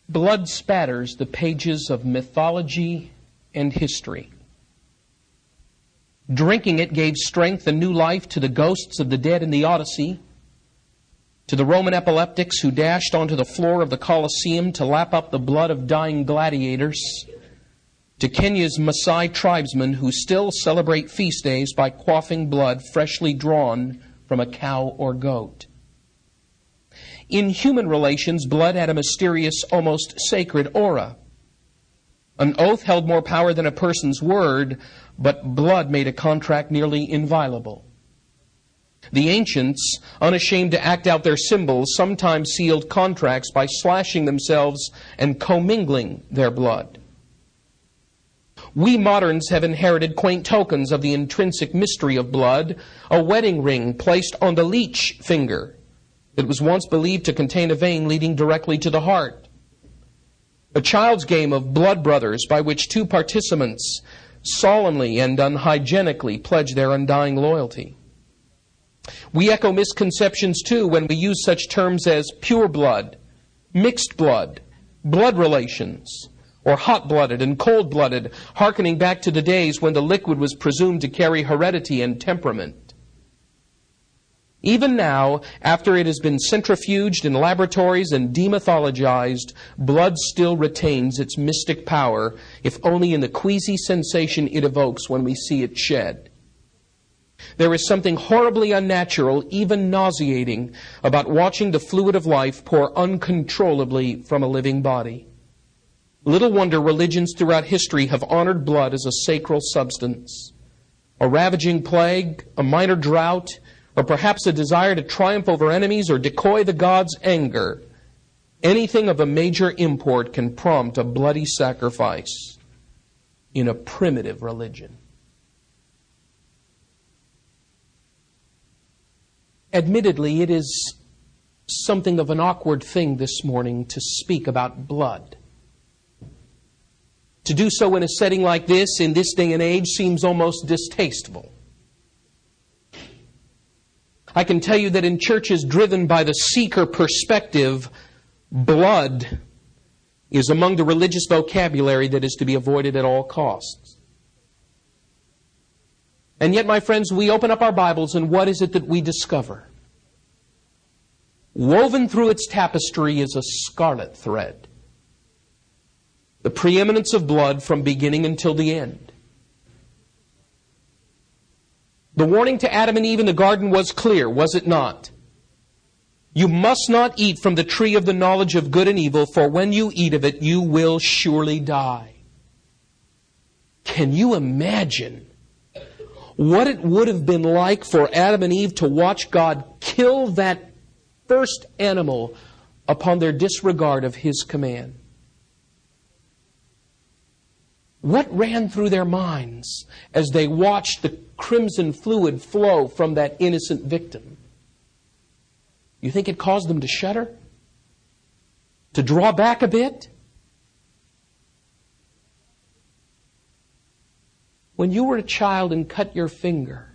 Blood spatters the pages of mythology and history. Drinking it gave strength and new life to the ghosts of the dead in the Odyssey, to the Roman epileptics who dashed onto the floor of the Colosseum to lap up the blood of dying gladiators, to Kenya's Maasai tribesmen who still celebrate feast days by quaffing blood freshly drawn from a cow or goat. In human relations, blood had a mysterious, almost sacred aura. An oath held more power than a person's word, but blood made a contract nearly inviolable. The ancients, unashamed to act out their symbols, sometimes sealed contracts by slashing themselves and commingling their blood. We moderns have inherited quaint tokens of the intrinsic mystery of blood, a wedding ring placed on the leech finger that was once believed to contain a vein leading directly to the heart. A child's game of blood brothers by which two participants solemnly and unhygienically pledge their undying loyalty. We echo misconceptions too when we use such terms as pure blood, mixed blood, blood relations, or hot-blooded and cold-blooded, hearkening back to the days when the liquid was presumed to carry heredity and temperament. Even now, after it has been centrifuged in laboratories and demythologized, blood still retains its mystic power, if only in the queasy sensation it evokes when we see it shed. There is something horribly unnatural, even nauseating, about watching the fluid of life pour uncontrollably from a living body. Little wonder religions throughout history have honored blood as a sacral substance. A ravaging plague, a minor drought, or perhaps a desire to triumph over enemies or decoy the gods' anger. Anything of a major import can prompt a bloody sacrifice in a primitive religion. Admittedly, it is something of an awkward thing this morning to speak about blood. To do so in a setting like this, in this day and age, seems almost distasteful. I can tell you that in churches driven by the seeker perspective, blood is among the religious vocabulary that is to be avoided at all costs. And yet, my friends, we open up our Bibles, and what is it that we discover? Woven through its tapestry is a scarlet thread. The preeminence of blood from beginning until the end. The warning to Adam and Eve in the garden was clear, was it not? You must not eat from the tree of the knowledge of good and evil, for when you eat of it, you will surely die. Can you imagine what it would have been like for Adam and Eve to watch God kill that first animal upon their disregard of His command? What ran through their minds as they watched the crimson fluid flow from that innocent victim? You think it caused them to shudder? To draw back a bit? When you were a child and cut your finger,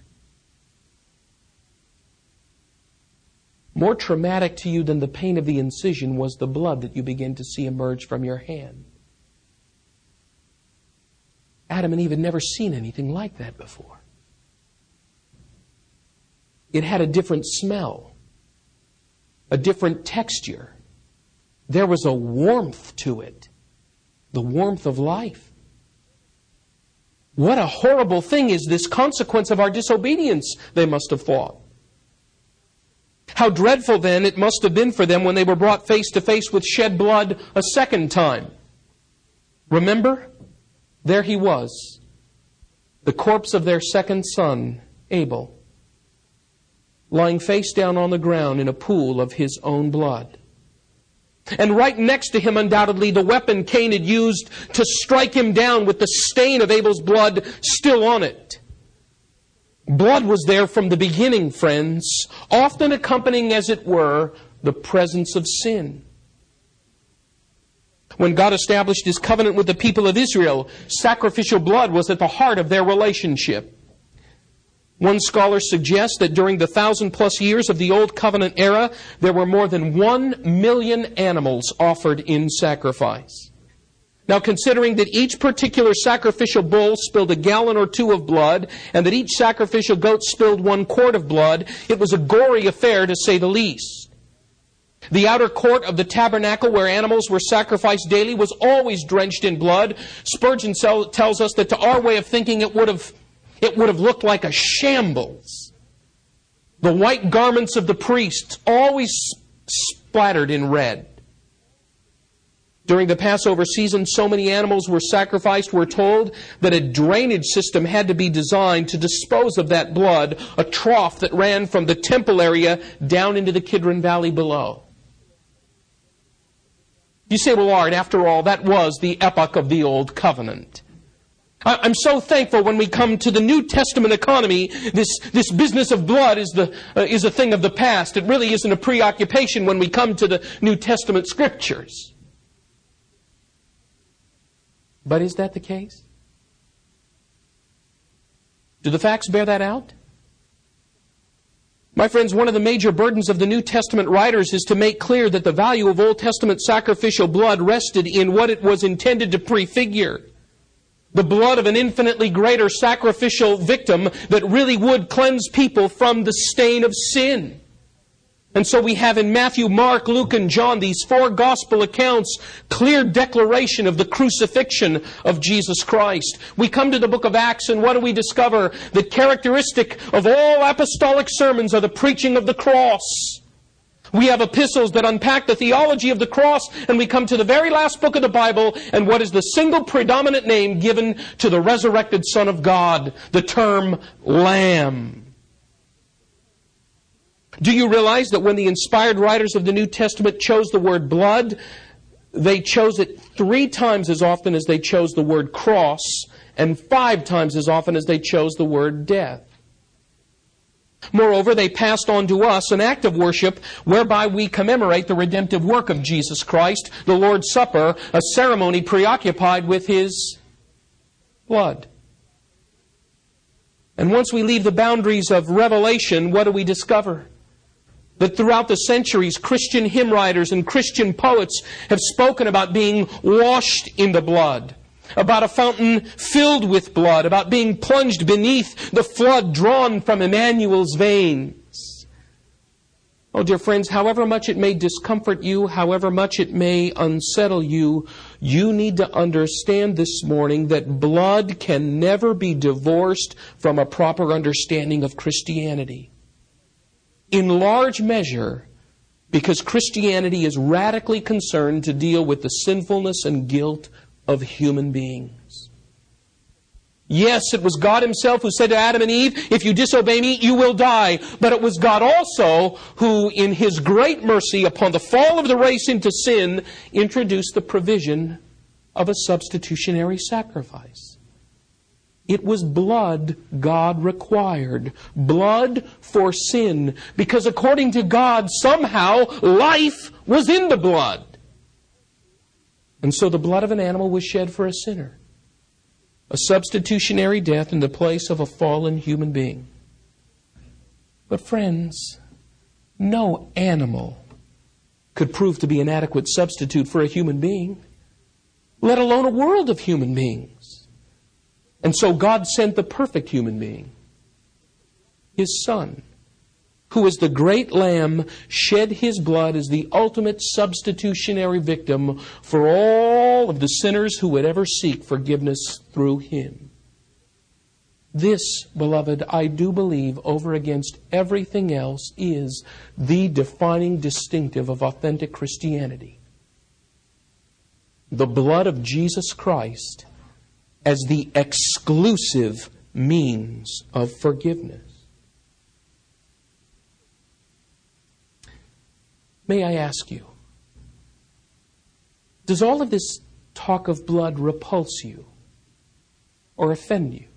more traumatic to you than the pain of the incision was the blood that you began to see emerge from your hand. Adam and Eve had never seen anything like that before. It had a different smell, a different texture. There was a warmth to it, the warmth of life. What a horrible thing is this consequence of our disobedience, they must have thought. How dreadful then it must have been for them when they were brought face to face with shed blood a second time. Remember? There he was, the corpse of their second son, Abel, lying face down on the ground in a pool of his own blood. And right next to him, undoubtedly, the weapon Cain had used to strike him down with the stain of Abel's blood still on it. Blood was there from the beginning, friends, often accompanying, as it were, the presence of sin. When God established His covenant with the people of Israel, sacrificial blood was at the heart of their relationship. One scholar suggests that during the 1,000+ years of the Old Covenant era, there were more than 1 million animals offered in sacrifice. Now, considering that each particular sacrificial bull spilled a gallon or two of blood, and that each sacrificial goat spilled 1 quart of blood, it was a gory affair to say the least. The outer court of the tabernacle where animals were sacrificed daily was always drenched in blood. Spurgeon tells us that to our way of thinking it would have looked like a shambles. The white garments of the priests always splattered in red. During the Passover season, so many animals were sacrificed, we're told, that a drainage system had to be designed to dispose of that blood, a trough that ran from the temple area down into the Kidron Valley below. You say, well, Art, after all, that was the epoch of the Old Covenant. I'm so thankful when we come to the New Testament economy, this business of blood is a thing of the past. It really isn't a preoccupation when we come to the New Testament Scriptures. But is that the case? Do the facts bear that out? My friends, one of the major burdens of the New Testament writers is to make clear that the value of Old Testament sacrificial blood rested in what it was intended to prefigure. The blood of an infinitely greater sacrificial victim that really would cleanse people from the stain of sin. And so we have in Matthew, Mark, Luke, and John, these 4 gospel accounts, clear declaration of the crucifixion of Jesus Christ. We come to the book of Acts, and what do we discover? The characteristic of all apostolic sermons are the preaching of the cross. We have epistles that unpack the theology of the cross, and we come to the very last book of the Bible, and what is the single predominant name given to the resurrected Son of God? The term Lamb. Do you realize that when the inspired writers of the New Testament chose the word blood, they chose it 3 times as often as they chose the word cross, and 5 times as often as they chose the word death? Moreover, they passed on to us an act of worship whereby we commemorate the redemptive work of Jesus Christ, the Lord's Supper, a ceremony preoccupied with His blood. And once we leave the boundaries of Revelation, what do we discover? That throughout the centuries, Christian hymn writers and Christian poets have spoken about being washed in the blood, about a fountain filled with blood, about being plunged beneath the flood drawn from Emmanuel's veins. Oh, dear friends, however much it may discomfort you, however much it may unsettle you, you need to understand this morning that blood can never be divorced from a proper understanding of Christianity. In large measure, because Christianity is radically concerned to deal with the sinfulness and guilt of human beings. Yes, it was God Himself who said to Adam and Eve, if you disobey me, you will die. But it was God also who, in His great mercy upon the fall of the race into sin, introduced the provision of a substitutionary sacrifice. It was blood God required. Blood for sin. Because according to God, somehow life was in the blood. And so the blood of an animal was shed for a sinner. A substitutionary death in the place of a fallen human being. But friends, no animal could prove to be an adequate substitute for a human being, let alone a world of human beings. And so God sent the perfect human being, His Son, who as the great Lamb shed His blood as the ultimate substitutionary victim for all of the sinners who would ever seek forgiveness through Him. This, beloved, I do believe over against everything else is the defining distinctive of authentic Christianity. The blood of Jesus Christ as the exclusive means of forgiveness. May I ask you, does all of this talk of blood repulse you or offend you?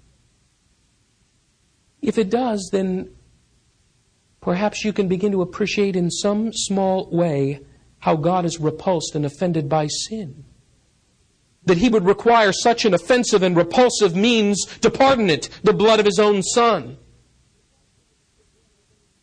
If it does, then perhaps you can begin to appreciate in some small way how God is repulsed and offended by sin. That He would require such an offensive and repulsive means to pardon it, the blood of His own Son.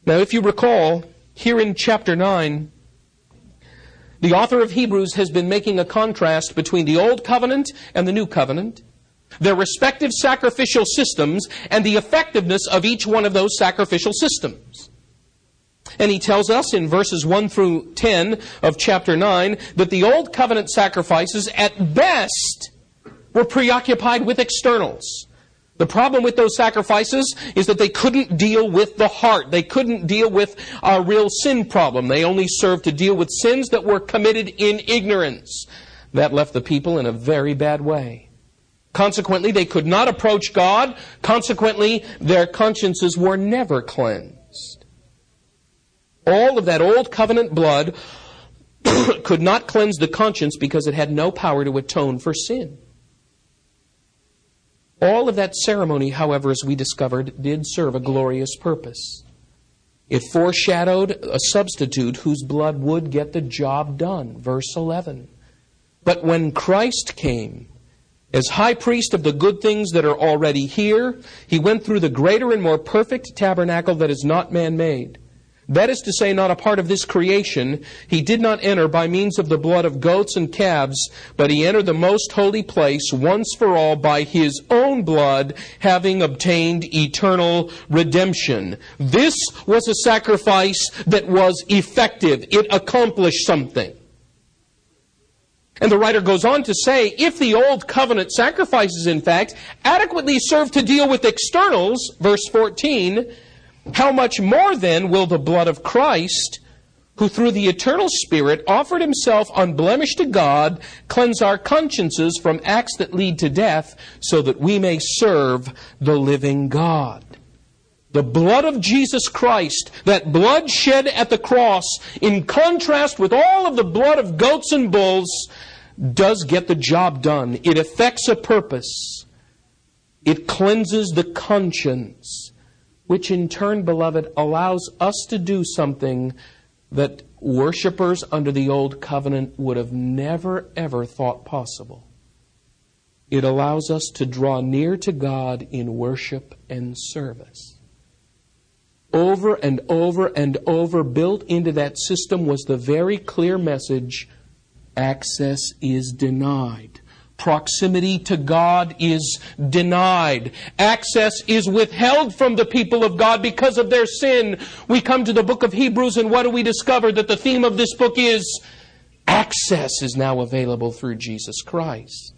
Now, if you recall, here in chapter 9, the author of Hebrews has been making a contrast between the Old Covenant and the New Covenant, their respective sacrificial systems, and the effectiveness of each one of those sacrificial systems. And he tells us in verses 1 through 10 of chapter 9 that the Old Covenant sacrifices at best were preoccupied with externals. The problem with those sacrifices is that they couldn't deal with the heart. They couldn't deal with a real sin problem. They only served to deal with sins that were committed in ignorance. That left the people in a very bad way. Consequently, they could not approach God. Consequently, their consciences were never cleansed. All of that Old Covenant blood could not cleanse the conscience because it had no power to atone for sin. All of that ceremony, however, as we discovered, did serve a glorious purpose. It foreshadowed a substitute whose blood would get the job done. Verse 11. But when Christ came, as high priest of the good things that are already here, he went through the greater and more perfect tabernacle that is not man-made. That is to say, not a part of this creation. He did not enter by means of the blood of goats and calves, but he entered the most holy place once for all by his own blood, having obtained eternal redemption. This was a sacrifice that was effective. It accomplished something. And the writer goes on to say, if the Old Covenant sacrifices, in fact, adequately serve to deal with externals, verse 14, how much more then will the blood of Christ, who through the eternal Spirit offered himself unblemished to God, cleanse our consciences from acts that lead to death, so that we may serve the living God. The blood of Jesus Christ, that blood shed at the cross, in contrast with all of the blood of goats and bulls, does get the job done. It effects a purpose. It cleanses the conscience, which in turn, beloved, allows us to do something that worshipers under the Old Covenant would have never, ever thought possible. It allows us to draw near to God in worship and service. Over and over and over, built into that system was the very clear message, access is denied. Proximity to God is denied. Access is withheld from the people of God because of their sin. We come to the book of Hebrews, and what do we discover? That the theme of this book is access is now available through Jesus Christ.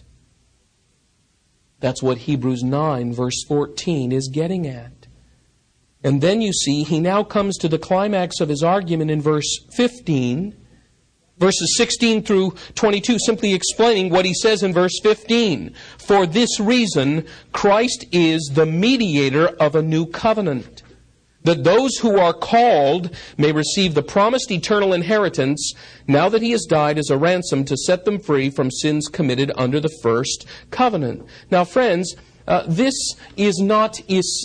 That's what Hebrews 9 verse 14 is getting at. And then you see, he now comes to the climax of his argument in verse 15, verses 16 through 22, simply explaining what he says in verse 15. For this reason, Christ is the mediator of a new covenant, that those who are called may receive the promised eternal inheritance, now that he has died as a ransom to set them free from sins committed under the first covenant. Now, friends, this is not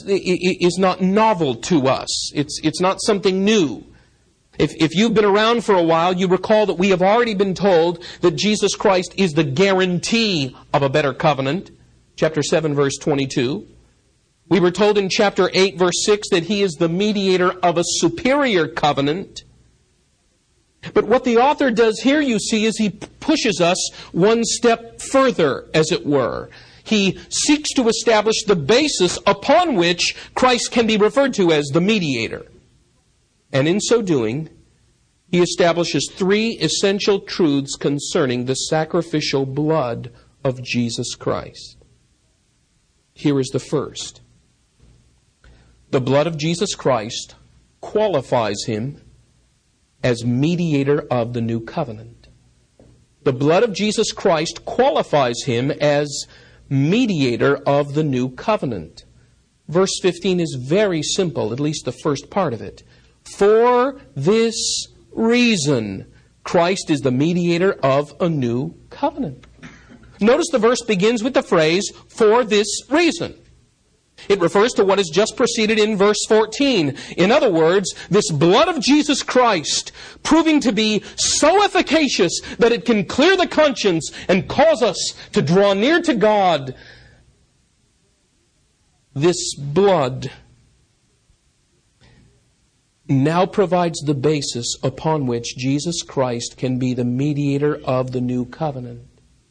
novel to us. It's not something new. If you've been around for a while, you recall that we have already been told that Jesus Christ is the guarantee of a better covenant. Chapter 7, verse 22. We were told in chapter 8, verse 6, that he is the mediator of a superior covenant. But what the author does here, you see, is he pushes us one step further, as it were. He seeks to establish the basis upon which Christ can be referred to as the mediator. And in so doing, he establishes three essential truths concerning the sacrificial blood of Jesus Christ. Here is the first. The blood of Jesus Christ qualifies him as mediator of the new covenant. The blood of Jesus Christ qualifies him as mediator of the new covenant. Verse 15 is very simple, at least the first part of it. For this reason, Christ is the mediator of a new covenant. Notice the verse begins with the phrase, for this reason. It refers to what has just preceded in verse 14. In other words, this blood of Jesus Christ proving to be so efficacious that it can clear the conscience and cause us to draw near to God. This blood now provides the basis upon which Jesus Christ can be the mediator of the new covenant.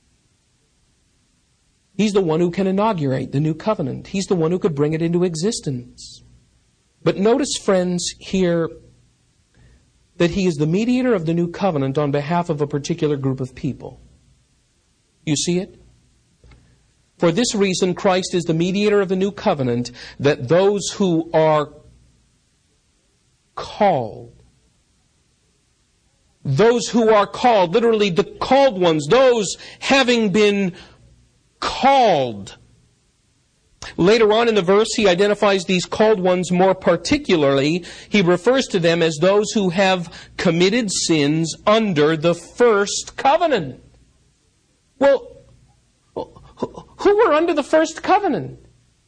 He's the one who can inaugurate the new covenant. He's the one who could bring it into existence. But notice, friends, here that He is the mediator of the new covenant on behalf of a particular group of people. You see it? For this reason, Christ is the mediator of the new covenant, that those who are called, literally the called ones, those having been called. Later on in the verse, he identifies these called ones more particularly. He refers to them as those who have committed sins under the first covenant. Well, who were under the first covenant?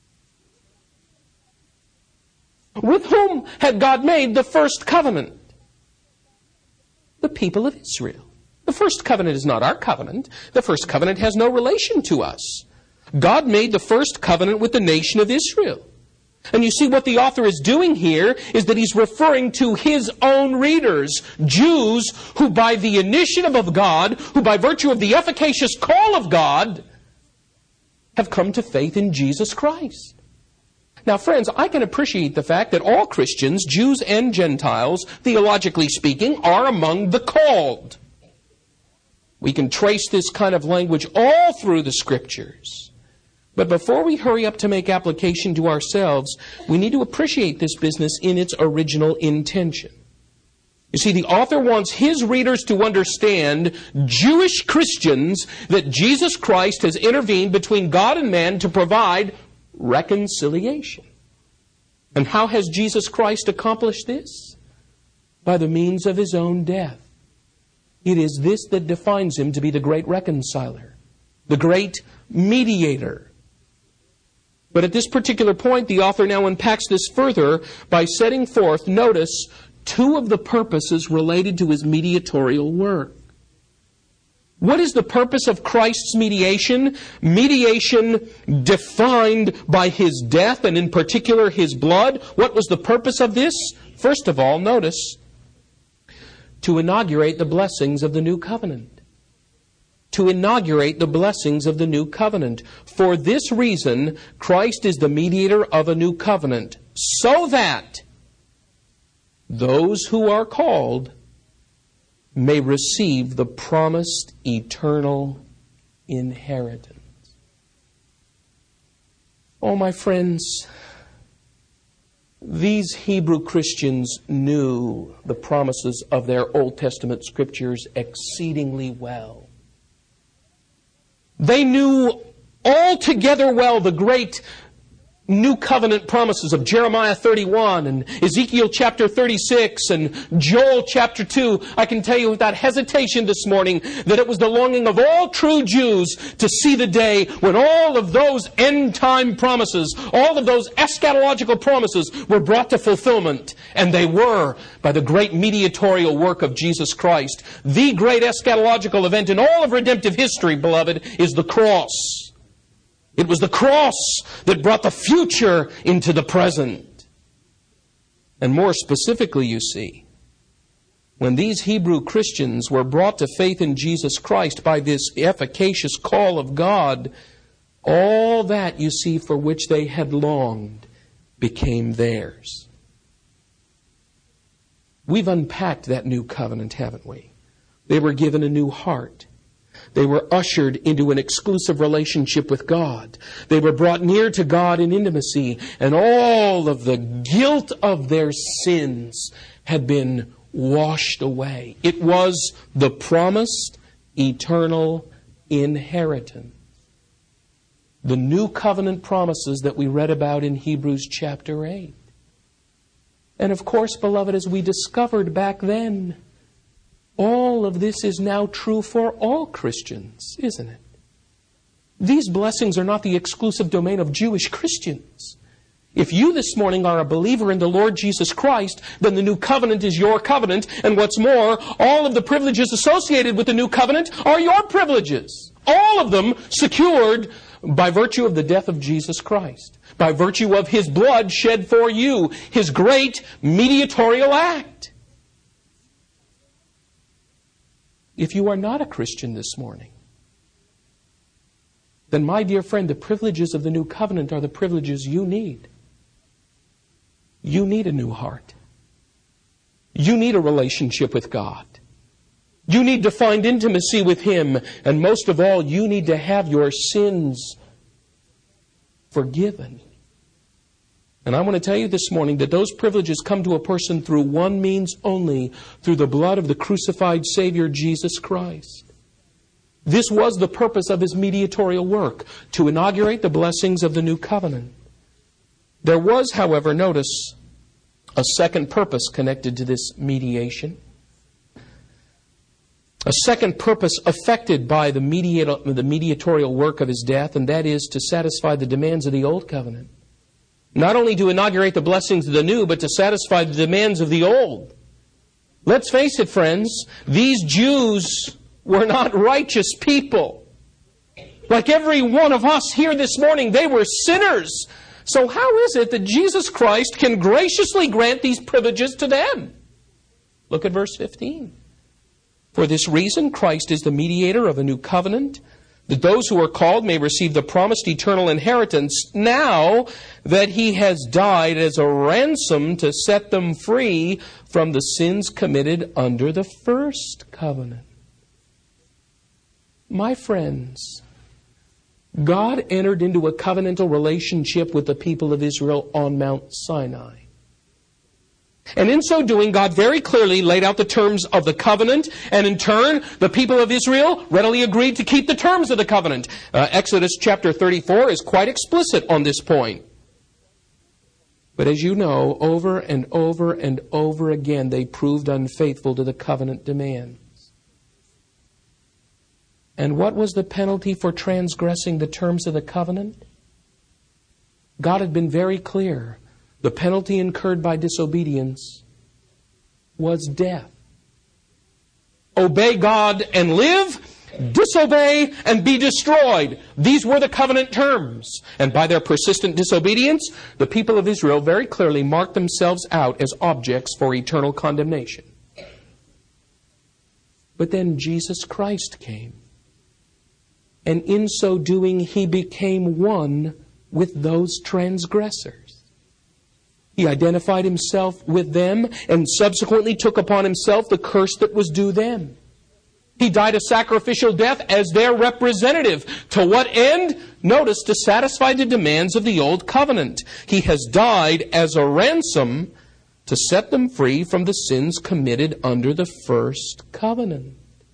With whom had God made the first covenant? The people of Israel. The first covenant is not our covenant. The first covenant has no relation to us. God made the first covenant with the nation of Israel. And you see what the author is doing here is that he's referring to his own readers, Jews who by the initiative of God, who by virtue of the efficacious call of God, have come to faith in Jesus Christ. Now, friends, I can appreciate the fact that all Christians, Jews and Gentiles, theologically speaking, are among the called. We can trace this kind of language all through the Scriptures. But before we hurry up to make application to ourselves, we need to appreciate this business in its original intention. You see, the author wants his readers to understand, Jewish Christians, that Jesus Christ has intervened between God and man to provide reconciliation. And how has Jesus Christ accomplished this? By the means of His own death. It is this that defines Him to be the great reconciler, the great mediator. But at this particular point, the author now unpacks this further by setting forth, notice, two of the purposes related to His mediatorial work. What is the purpose of Christ's mediation? Mediation defined by His death and in particular His blood. What was the purpose of this? First of all, notice, to inaugurate the blessings of the new covenant. To inaugurate the blessings of the new covenant. For this reason, Christ is the mediator of a new covenant, so that those who are called may receive the promised eternal inheritance. Oh, my friends, these Hebrew Christians knew the promises of their Old Testament Scriptures exceedingly well. They knew altogether well the great New Covenant promises of Jeremiah 31 and Ezekiel chapter 36 and Joel chapter 2. I can tell you without hesitation this morning that it was the longing of all true Jews to see the day when all of those end-time promises, all of those eschatological promises were brought to fulfillment. And they were by the great mediatorial work of Jesus Christ. The great eschatological event in all of redemptive history, beloved, is the cross. It was the cross that brought the future into the present. And more specifically, you see, when these Hebrew Christians were brought to faith in Jesus Christ by this efficacious call of God, all that, you see, for which they had longed became theirs. We've unpacked that new covenant, haven't we? They were given a new heart. They were ushered into an exclusive relationship with God. They were brought near to God in intimacy, and all of the guilt of their sins had been washed away. It was the promised eternal inheritance. The new covenant promises that we read about in Hebrews chapter 8. And of course, beloved, as we discovered back then, all of this is now true for all Christians, isn't it? These blessings are not the exclusive domain of Jewish Christians. If you this morning are a believer in the Lord Jesus Christ, then the new covenant is your covenant. And what's more, all of the privileges associated with the new covenant are your privileges. All of them secured By virtue of the death of Jesus Christ. By virtue of His blood shed for you. His great mediatorial act. If you are not a Christian this morning, then my dear friend, the privileges of the new covenant are the privileges you need. You need a new heart. You need a relationship with God. You need to find intimacy with Him. And most of all, you need to have your sins forgiven. And I want to tell you this morning that those privileges come to a person through one means only, through the blood of the crucified Savior, Jesus Christ. This was the purpose of His mediatorial work, to inaugurate the blessings of the new covenant. There was, however, notice, a second purpose connected to this mediation. A second purpose affected by the mediatorial work of His death, and that is to satisfy the demands of the old covenant. Not only to inaugurate the blessings of the new, but to satisfy the demands of the old. Let's face it, friends, these Jews were not righteous people. Like every one of us here this morning, they were sinners. So how is it that Jesus Christ can graciously grant these privileges to them? Look at verse 15. For this reason, Christ is the mediator of a new covenant, that those who are called may receive the promised eternal inheritance now that He has died as a ransom to set them free from the sins committed under the first covenant. My friends, God entered into a covenantal relationship with the people of Israel on Mount Sinai. And in so doing, God very clearly laid out the terms of the covenant, and in turn, the people of Israel readily agreed to keep the terms of the covenant. Exodus chapter 34 is quite explicit on this point. But as you know, over and over and over again, they proved unfaithful to the covenant demands. And what was the penalty for transgressing the terms of the covenant? God had been very clear. The penalty incurred by disobedience was death. Obey God and live, disobey and be destroyed. These were the covenant terms. And by their persistent disobedience, the people of Israel very clearly marked themselves out as objects for eternal condemnation. But then Jesus Christ came. And in so doing, He became one with those transgressors. He identified Himself with them and subsequently took upon Himself the curse that was due them. He died a sacrificial death as their representative. To what end? Notice, to satisfy the demands of the old covenant. He has died as a ransom to set them free from the sins committed under the first covenant.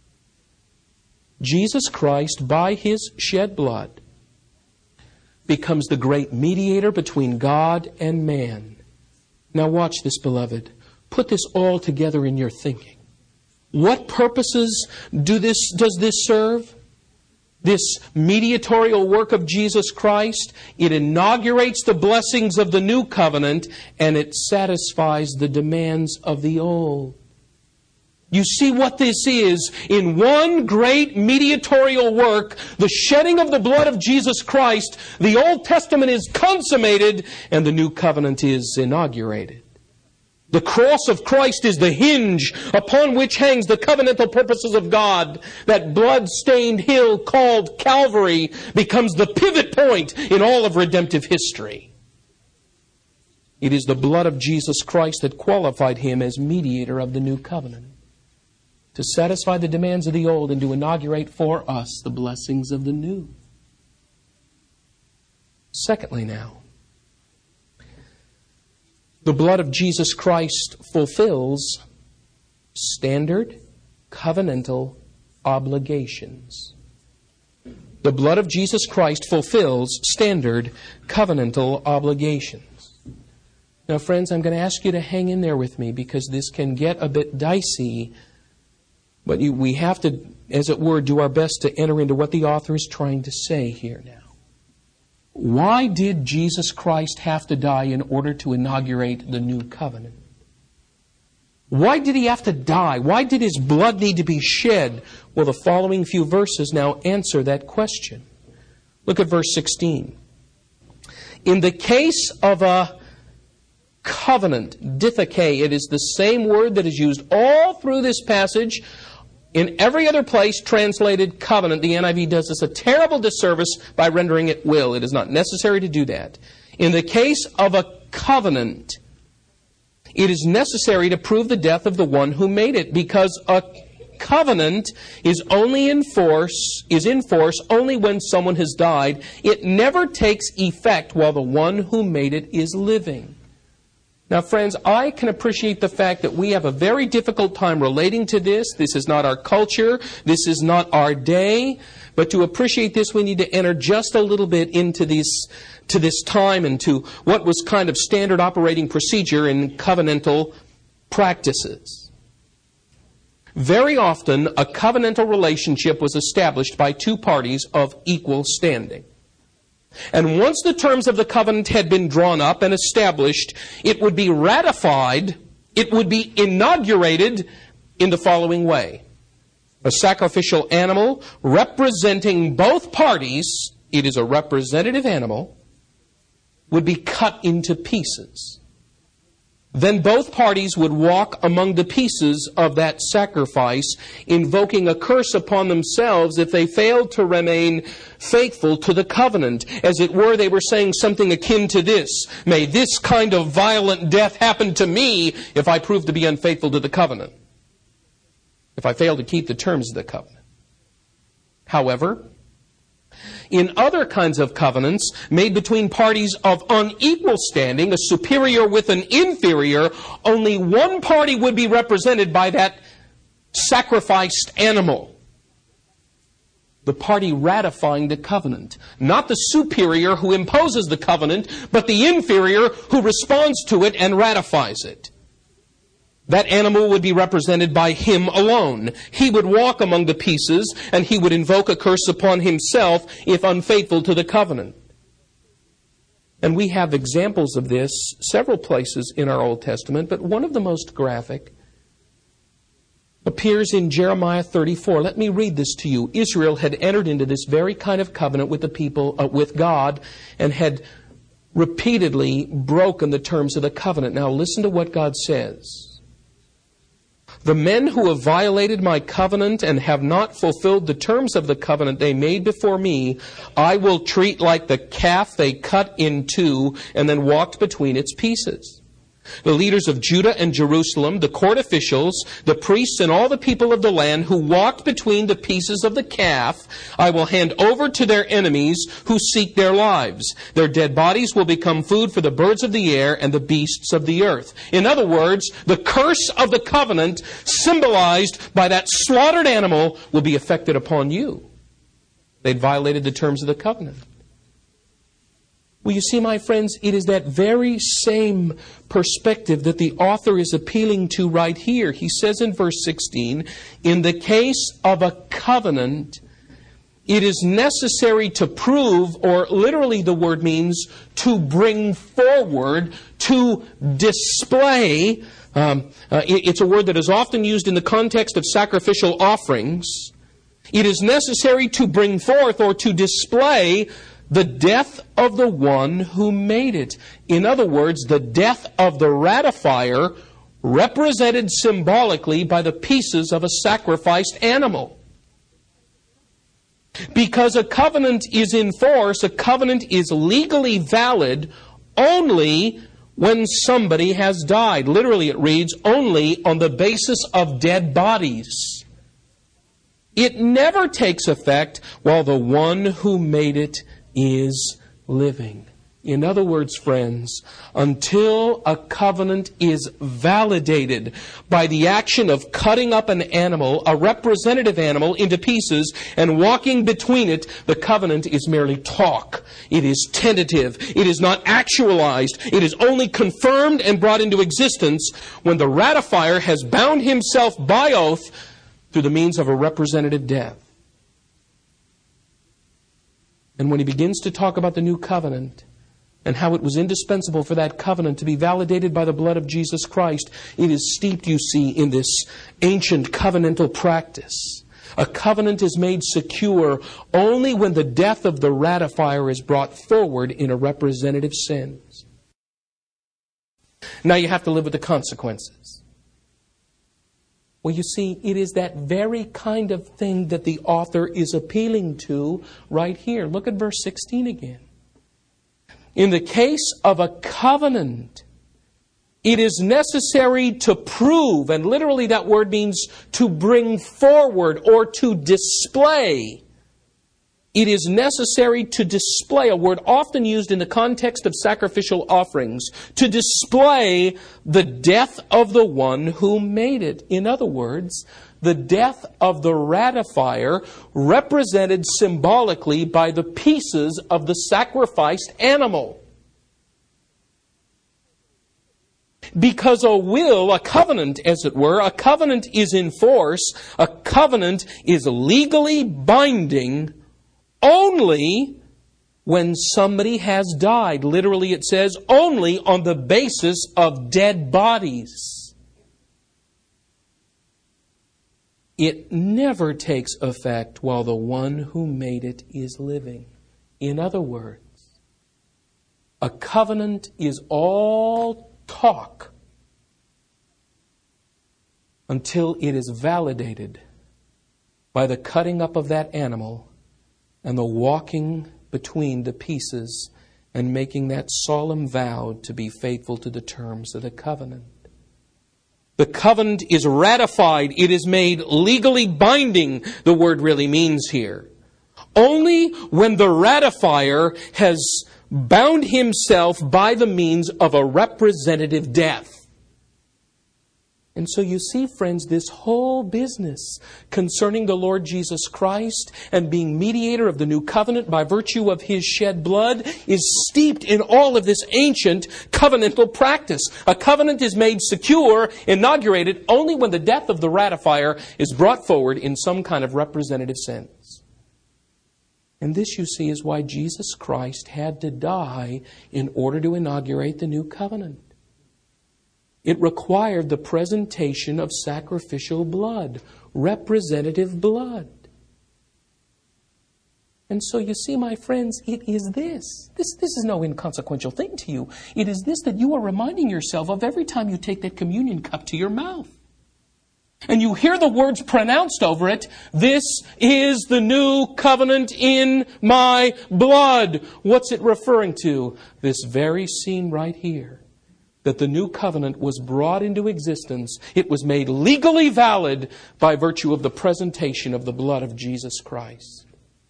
Jesus Christ, by His shed blood, becomes the great mediator between God and man. Now watch this, beloved. Put this all together in your thinking. What purposes does this serve? This mediatorial work of Jesus Christ, it inaugurates the blessings of the new covenant, and it satisfies the demands of the old. You see what this is? In one great mediatorial work, the shedding of the blood of Jesus Christ, the Old Testament is consummated and the new covenant is inaugurated. The cross of Christ is the hinge upon which hangs the covenantal purposes of God. That blood-stained hill called Calvary becomes the pivot point in all of redemptive history. It is the blood of Jesus Christ that qualified Him as mediator of the new covenant, to satisfy the demands of the old and to inaugurate for us the blessings of the new. Secondly now, the blood of Jesus Christ fulfills standard covenantal obligations. The blood of Jesus Christ fulfills standard covenantal obligations. Now, friends, I'm going to ask you to hang in there with me because this can get a bit dicey. But we have to, as it were, do our best to enter into what the author is trying to say here now. Why did Jesus Christ have to die in order to inaugurate the new covenant? Why did He have to die? Why did His blood need to be shed? Well, the following few verses now answer that question. Look at verse 16. In the case of a covenant, ditheke, it is the same word that is used all through this passage. In every other place translated covenant, the NIV does us a terrible disservice by rendering it will. It is not necessary to do that. In the case of a covenant, it is necessary to prove the death of the one who made it, because a covenant is in force only when someone has died. It never takes effect while the one who made it is living. Now, friends, I can appreciate the fact that we have a very difficult time relating to this. This is not our culture. This is not our day. But to appreciate this, we need to enter just a little bit into this time and to what was kind of standard operating procedure in covenantal practices. Very often, a covenantal relationship was established by two parties of equal standing. And once the terms of the covenant had been drawn up and established, it would be ratified, it would be inaugurated in the following way. A sacrificial animal representing both parties, it is a representative animal, would be cut into pieces. Then both parties would walk among the pieces of that sacrifice, invoking a curse upon themselves if they failed to remain faithful to the covenant. As it were, they were saying something akin to this: may this kind of violent death happen to me if I prove to be unfaithful to the covenant, if I fail to keep the terms of the covenant. However, in other kinds of covenants made between parties of unequal standing, a superior with an inferior, only one party would be represented by that sacrificed animal. The party ratifying the covenant. Not the superior who imposes the covenant, but the inferior who responds to it and ratifies it. That animal would be represented by him alone. He would walk among the pieces, and he would invoke a curse upon himself if unfaithful to the covenant. And we have examples of this several places in our Old Testament, but one of the most graphic appears in Jeremiah 34. Let me read this to you. Israel had entered into this very kind of covenant with the people, with God, and had repeatedly broken the terms of the covenant. Now listen to what God says. The men who have violated my covenant and have not fulfilled the terms of the covenant they made before me, I will treat like the calf they cut in two and then walked between its pieces. The leaders of Judah and Jerusalem, the court officials, the priests, and all the people of the land who walked between the pieces of the calf, I will hand over to their enemies who seek their lives. Their dead bodies will become food for the birds of the air and the beasts of the earth. In other words, the curse of the covenant, symbolized by that slaughtered animal, will be effected upon you. They'd violated the terms of the covenant. Well, you see, my friends, it is that very same perspective that the author is appealing to right here. He says in verse 16, in the case of a covenant, it is necessary to prove, or literally the word means to bring forward, to display. It's a word that is often used in the context of sacrificial offerings. It is necessary to bring forth or to display the death of the one who made it. In other words, the death of the ratifier, represented symbolically by the pieces of a sacrificed animal. Because a covenant is in force, a covenant is legally valid only when somebody has died. Literally it reads, only on the basis of dead bodies. It never takes effect while the one who made it is living. In other words, friends, until a covenant is validated by the action of cutting up an animal, a representative animal, into pieces and walking between it, the covenant is merely talk. It is tentative. It is not actualized. It is only confirmed and brought into existence when the ratifier has bound himself by oath through the means of a representative death. And when he begins to talk about the new covenant and how it was indispensable for that covenant to be validated by the blood of Jesus Christ, it is steeped, you see, in this ancient covenantal practice. A covenant is made secure only when the death of the ratifier is brought forward in a representative sense. Now you have to live with the consequences. Well, you see, it is that very kind of thing that the author is appealing to right here. Look at verse 16 again. In the case of a covenant, it is necessary to prove, and literally that word means to bring forward or to display. It is necessary to display, a word often used in the context of sacrificial offerings, to display the death of the one who made it. In other words, the death of the ratifier represented symbolically by the pieces of the sacrificed animal. Because a will, a covenant as it were, a covenant is in force, a covenant is legally binding only when somebody has died. Literally it says only on the basis of dead bodies. It never takes effect while the one who made it is living. In other words, a covenant is all talk until it is validated by the cutting up of that animal and the walking between the pieces and making that solemn vow to be faithful to the terms of the covenant. The covenant is ratified. It is made legally binding, the word really means here. Only when the ratifier has bound himself by the means of a representative death. And so you see, friends, this whole business concerning the Lord Jesus Christ and being mediator of the new covenant by virtue of His shed blood is steeped in all of this ancient covenantal practice. A covenant is made secure, inaugurated, only when the death of the ratifier is brought forward in some kind of representative sense. And this, you see, is why Jesus Christ had to die in order to inaugurate the new covenant. It required the presentation of sacrificial blood, representative blood. And so you see, my friends, it is this. This is no inconsequential thing to you. It is this that you are reminding yourself of every time you take that communion cup to your mouth. And you hear the words pronounced over it, "This is the new covenant in my blood." What's it referring to? This very scene right here. That the new covenant was brought into existence. It was made legally valid by virtue of the presentation of the blood of Jesus Christ.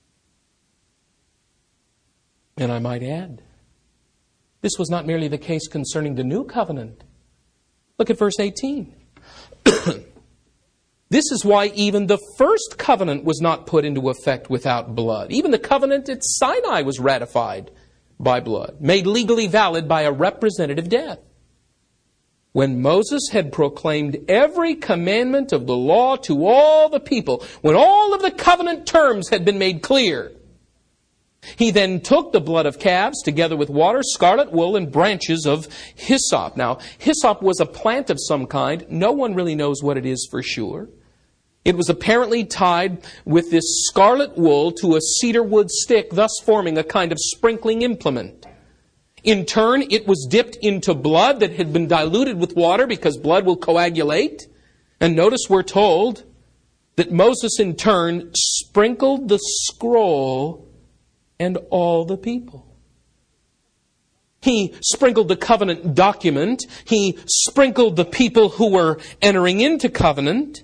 And I might add, this was not merely the case concerning the new covenant. Look at verse 18. This is why even the first covenant was not put into effect without blood. Even the covenant at Sinai was ratified by blood, made legally valid by a representative death. When Moses had proclaimed every commandment of the law to all the people, when all of the covenant terms had been made clear, he then took the blood of calves together with water, scarlet wool, and branches of hyssop. Now, hyssop was a plant of some kind. No one really knows what it is for sure. It was apparently tied with this scarlet wool to a cedar wood stick, thus forming a kind of sprinkling implement. In turn, it was dipped into blood that had been diluted with water because blood will coagulate. And notice we're told that Moses in turn sprinkled the scroll and all the people. He sprinkled the covenant document. He sprinkled the people who were entering into covenant.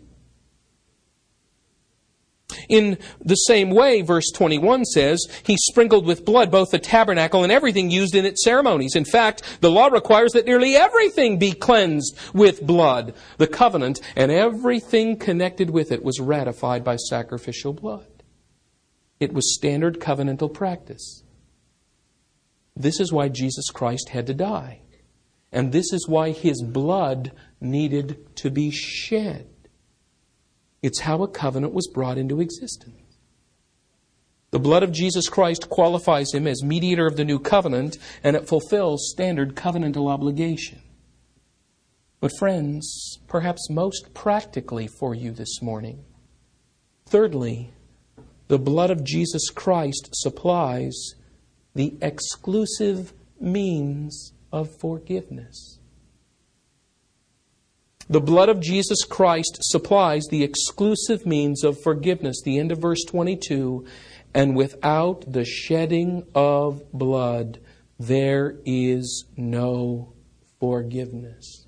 In the same way, verse 21 says, he sprinkled with blood both the tabernacle and everything used in its ceremonies. In fact, the law requires that nearly everything be cleansed with blood. The covenant and everything connected with it was ratified by sacrificial blood. It was standard covenantal practice. This is why Jesus Christ had to die. And this is why His blood needed to be shed. It's how a covenant was brought into existence. The blood of Jesus Christ qualifies Him as mediator of the new covenant, and it fulfills standard covenantal obligation. But friends, perhaps most practically for you this morning, Thirdly, the blood of Jesus Christ supplies the exclusive means of forgiveness. The blood of Jesus Christ supplies the exclusive means of forgiveness. The end of verse 22, and without the shedding of blood, there is no forgiveness.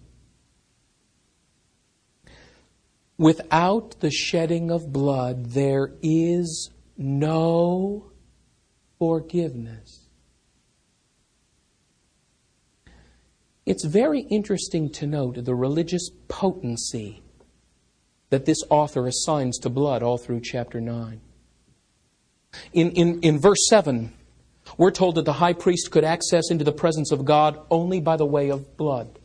Without the shedding of blood, there is no forgiveness. It's very interesting to note the religious potency that this author assigns to blood all through chapter 9. In verse 7, we're told that the high priest could access into the presence of God only by the way of blood.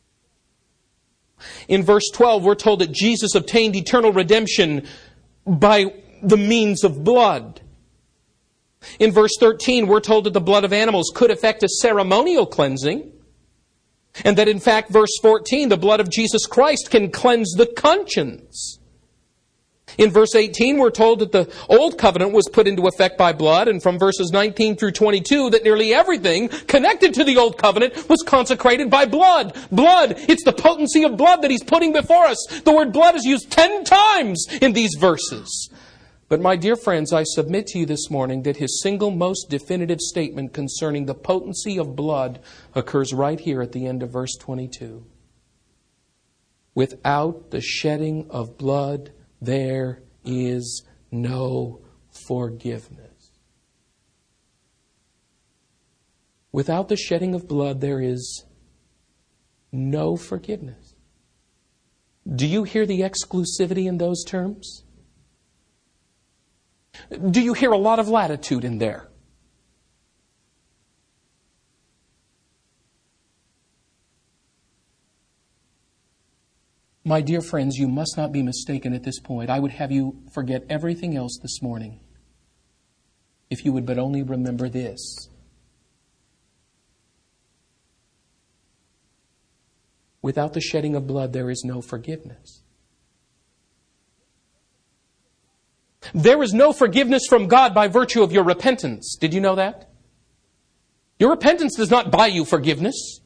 In verse 12, we're told that Jesus obtained eternal redemption by the means of blood. In verse 13, we're told that the blood of animals could effect a ceremonial cleansing. And that in fact, verse 14, the blood of Jesus Christ can cleanse the conscience. In verse 18, we're told that the old covenant was put into effect by blood. And from verses 19 through 22, that nearly everything connected to the old covenant was consecrated by blood. Blood, it's the potency of blood that he's putting before us. The word blood is used 10 times in these verses. But my dear friends, I submit to you this morning that his single most definitive statement concerning the potency of blood occurs right here at the end of verse 22. Without the shedding of blood, there is no forgiveness. Without the shedding of blood, there is no forgiveness. Do you hear the exclusivity in those terms? Do you hear a lot of latitude in there? My dear friends, you must not be mistaken at this point. I would have you forget everything else this morning if you would but only remember this. Without the shedding of blood, there is no forgiveness. There is no forgiveness from God by virtue of your repentance. Did you know that? Your repentance does not buy you forgiveness.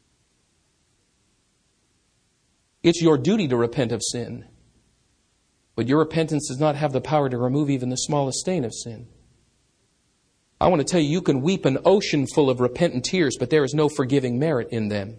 It's your duty to repent of sin. But your repentance does not have the power to remove even the smallest stain of sin. I want to tell you, you can weep an ocean full of repentant tears, but there is no forgiving merit in them.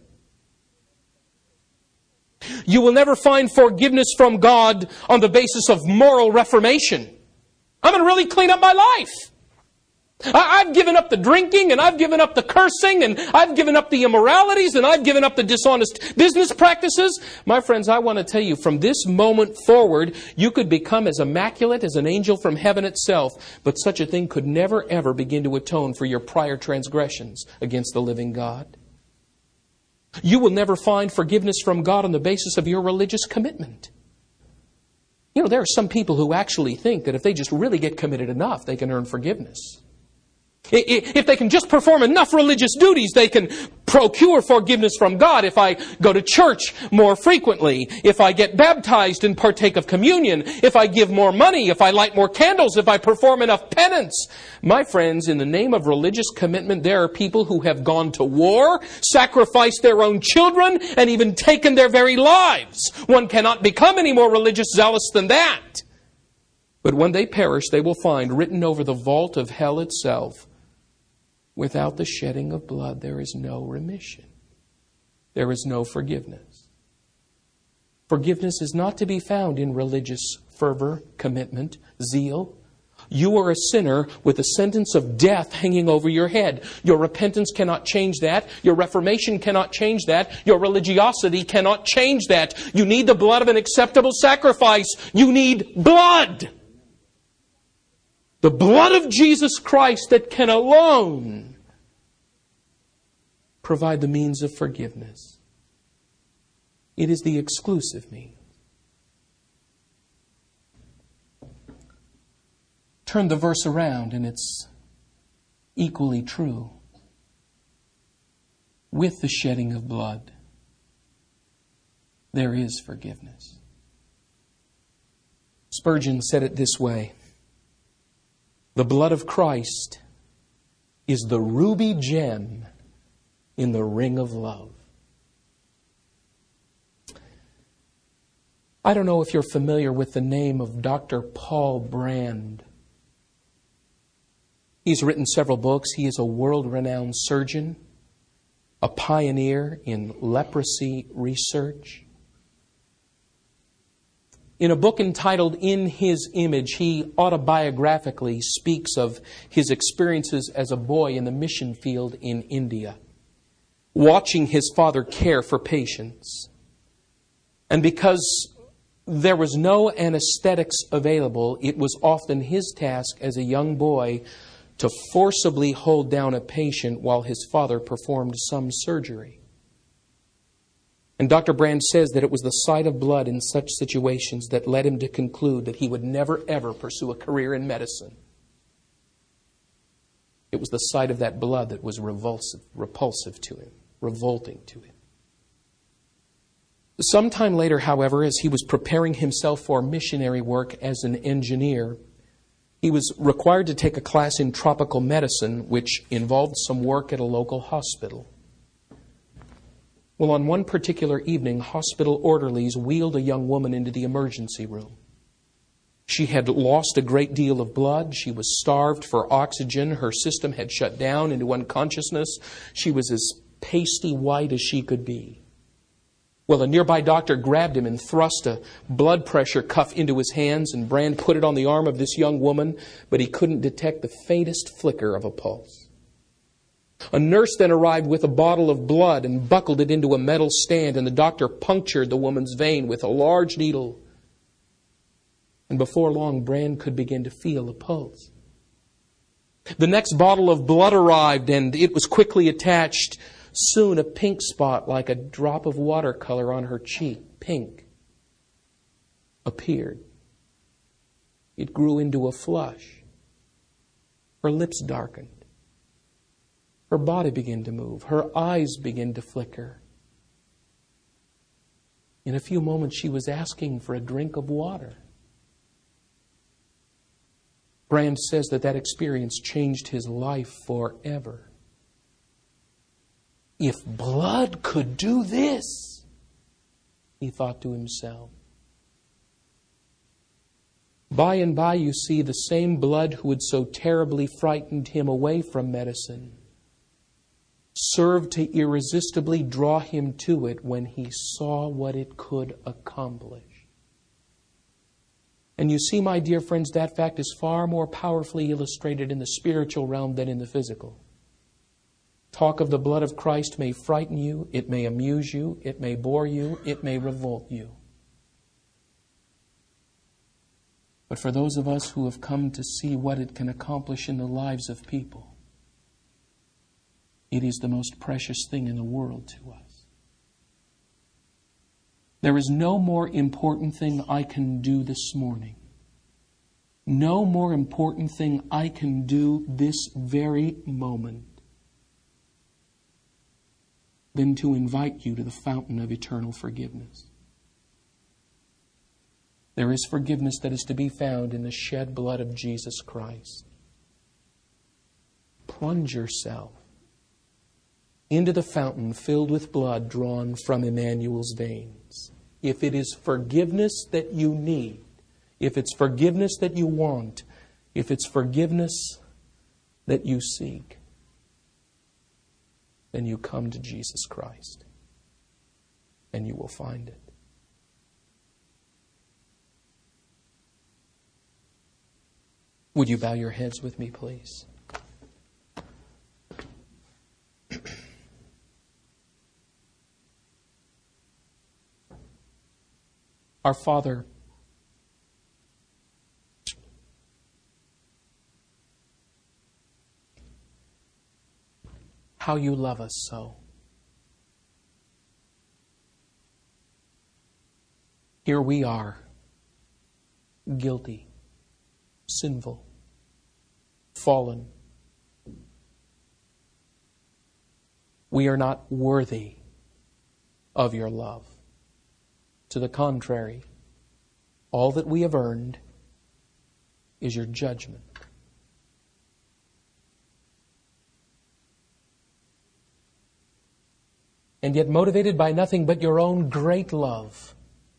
You will never find forgiveness from God on the basis of moral reformation. I'm going to really clean up my life. I've given up the drinking, and I've given up the cursing, and I've given up the immoralities, and I've given up the dishonest business practices. My friends, I want to tell you, from this moment forward, you could become as immaculate as an angel from heaven itself, but such a thing could never ever begin to atone for your prior transgressions against the living God. You will never find forgiveness from God on the basis of your religious commitment. You know, there are some people who actually think that if they just really get committed enough, they can earn forgiveness. If they can just perform enough religious duties, they can procure forgiveness from God. If I go to church more frequently, if I get baptized and partake of communion, if I give more money, if I light more candles, if I perform enough penance. My friends, in the name of religious commitment, there are people who have gone to war, sacrificed their own children, and even taken their very lives. One cannot become any more religious zealous than that. But when they perish, they will find written over the vault of hell itself, without the shedding of blood, there is no remission. There is no forgiveness. Forgiveness is not to be found in religious fervor, commitment, zeal. You are a sinner with a sentence of death hanging over your head. Your repentance cannot change that. Your reformation cannot change that. Your religiosity cannot change that. You need the blood of an acceptable sacrifice. You need blood. The blood of Jesus Christ that can alone provide the means of forgiveness. It is the exclusive means. Turn the verse around and it's equally true. With the shedding of blood, there is forgiveness. Spurgeon said it this way: "The blood of Christ is the ruby gem in the ring of love." I don't know if you're familiar with the name of Dr. Paul Brand. He's written several books. He is a world-renowned surgeon, a pioneer in leprosy research. In a book entitled "In His Image," he autobiographically speaks of his experiences as a boy in the mission field in India, watching his father care for patients. And because there was no anesthetics available, it was often his task as a young boy to forcibly hold down a patient while his father performed some surgery. And Dr. Brand says that it was the sight of blood in such situations that led him to conclude that he would never, ever pursue a career in medicine. It was the sight of that blood that was repulsive to him, revolting to him. Sometime later, however, as he was preparing himself for missionary work as an engineer, he was required to take a class in tropical medicine, which involved some work at a local hospital. Well, on one particular evening, hospital orderlies wheeled a young woman into the emergency room. She had lost a great deal of blood. She was starved for oxygen. Her system had shut down into unconsciousness. She was as pasty white as she could be. Well, a nearby doctor grabbed him and thrust a blood pressure cuff into his hands, and Brand put it on the arm of this young woman, but he couldn't detect the faintest flicker of a pulse. A nurse then arrived with a bottle of blood and buckled it into a metal stand, and the doctor punctured the woman's vein with a large needle. And before long, Brand could begin to feel a pulse. The next bottle of blood arrived, and it was quickly attached. Soon a pink spot, like a drop of watercolor on her cheek, pink, appeared. It grew into a flush. Her lips darkened. Her body began to move. Her eyes began to flicker. In a few moments, she was asking for a drink of water. Brand says that experience changed his life forever. If blood could do this, he thought to himself. By and by, you see, the same blood who had so terribly frightened him away from medicine served to irresistibly draw him to it when he saw what it could accomplish. And you see, my dear friends, that fact is far more powerfully illustrated in the spiritual realm than in the physical. Talk of the blood of Christ may frighten you, it may amuse you, it may bore you, it may revolt you. But for those of us who have come to see what it can accomplish in the lives of people, it is the most precious thing in the world to us. There is no more important thing I can do this morning, no more important thing I can do this very moment than to invite you to the fountain of eternal forgiveness. There is forgiveness that is to be found in the shed blood of Jesus Christ. Plunge yourself into the fountain filled with blood drawn from Emmanuel's veins. If it is forgiveness that you need, if it's forgiveness that you want, if it's forgiveness that you seek, then you come to Jesus Christ and you will find it. Would you bow your heads with me, please? Our Father, how you love us so. Here we are, guilty, sinful, fallen. We are not worthy of your love. To the contrary, all that we have earned is your judgment. And yet motivated by nothing but your own great love,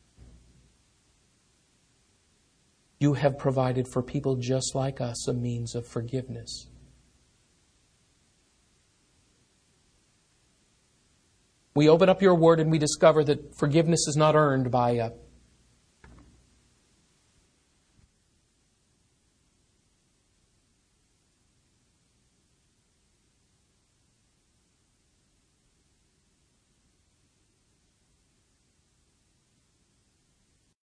you have provided for people just like us a means of forgiveness. We open up your word and we discover that forgiveness is not earned by